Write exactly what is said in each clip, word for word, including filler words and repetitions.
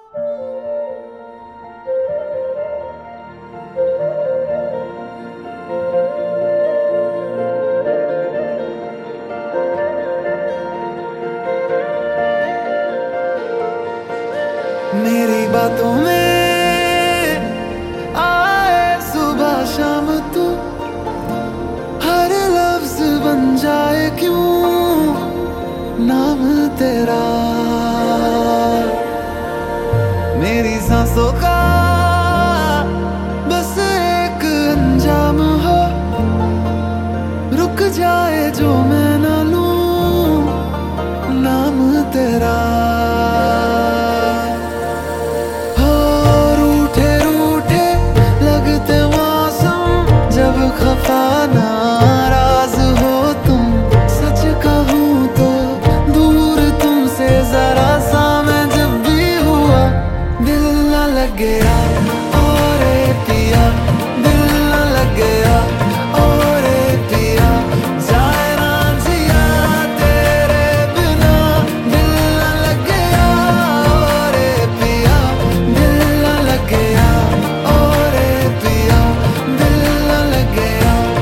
मेरी बातों में आए सुबह शाम तू, हर लफ्ज बन जाए क्यों नाम तेरा। मेरी सांसों का बस एक अंजाम हो, रुक जाए जो मैं ना लूं नाम तेरा। खफा नाराज हो तुम, सच कहूँ तो दूर तुमसे जरा सा मैं जब भी हुआ, दिल न लग गया और पिया, दिल न लग गया और पिया, जाए ना जिया तेरे बिना, दिल न लग गया और पिया, दिल न लग गया और पिया, दिल न लग गया।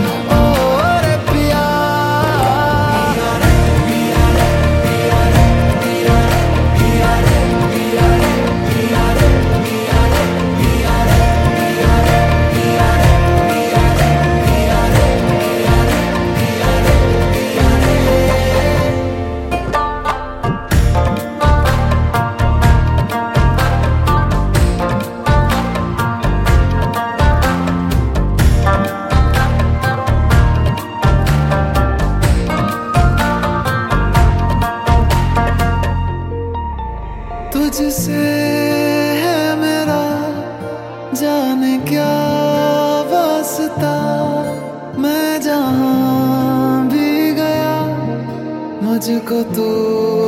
तुझसे है मेरा जाने क्या वास्ता, मैं जहाँ भी गया मुझको तू